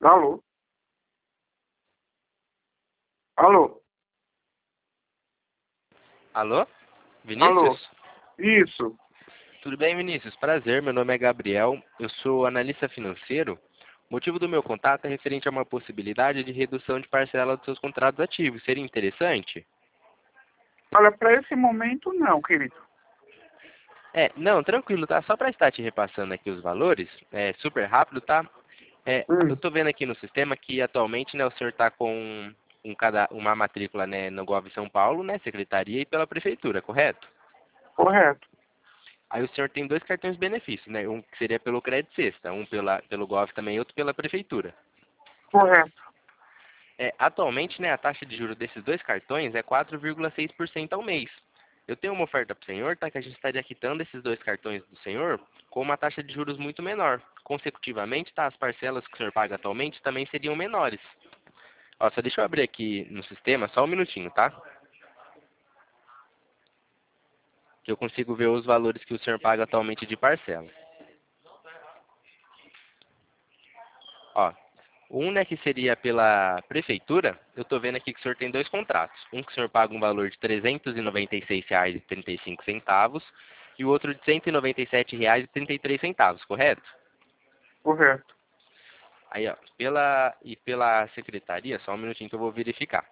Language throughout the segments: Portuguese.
Alô? Alô? Alô? Alô? Vinícius? Isso. Tudo bem, Vinícius? Prazer, meu nome é Gabriel, eu sou analista financeiro. O motivo do meu contato é referente a uma possibilidade de redução de parcela dos seus contratos ativos. Seria interessante? Olha, para esse momento não, querido. Não, tranquilo, tá? Só para estar te repassando aqui os valores, super rápido, tá? Eu Hum, estou vendo aqui no sistema que atualmente, né, o senhor está com uma matrícula, né, no Gov São Paulo, né, secretaria e pela prefeitura, correto? correto. Aí o senhor tem dois cartões de benefício, né? Um que seria pelo Crédito Sexta, um pelo Gov também, outro pela Prefeitura. Correto. Atualmente, né, a taxa de juros desses dois cartões é 4,6% ao mês. Eu tenho uma oferta para o senhor, tá? Que a gente estaria quitando esses dois cartões do senhor com uma taxa de juros muito menor. Consecutivamente, tá? As parcelas que o senhor paga atualmente também seriam menores. Ó, só deixa eu abrir aqui no sistema, só um minutinho, tá? Que eu consigo ver os valores que o senhor paga atualmente de parcela. Ó, um, né, que seria pela prefeitura, eu estou vendo aqui que o senhor tem dois contratos. Um que o senhor paga um valor de R$ 396,35 e o outro de R$ 197,33, correto? Correto. Aí, ó, pela secretaria, só um minutinho que eu vou verificar.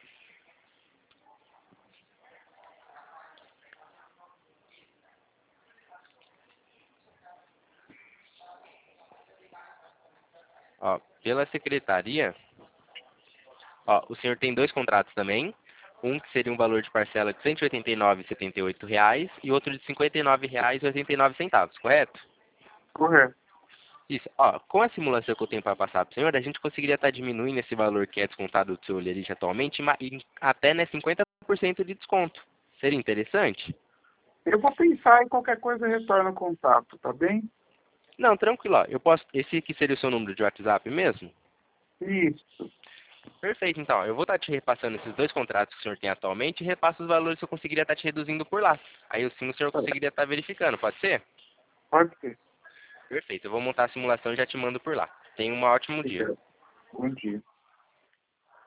Ó, pela secretaria, ó, o senhor tem dois contratos também. Um que seria um valor de parcela de R$ 189,78 e outro de R$ 59,89, correto? Correto. Isso. Ó, com a simulação que eu tenho para passar para o senhor, a gente conseguiria estar diminuindo esse valor que é descontado do seu lerite atualmente em até, né, 50% de desconto. Seria interessante? Eu vou pensar e qualquer coisa retorna o contato, tá bem? Não, tranquilo. Ó, eu posso. Esse aqui seria o seu número de WhatsApp mesmo? Isso. Perfeito, então. Eu vou estar te repassando esses dois contratos que o senhor tem atualmente e repasso os valores que eu conseguiria estar te reduzindo por lá. Aí sim o senhor conseguiria estar verificando, pode ser? Pode ser. Perfeito. Eu vou montar a simulação e já te mando por lá. Tenha um ótimo dia. Obrigado. Bom dia.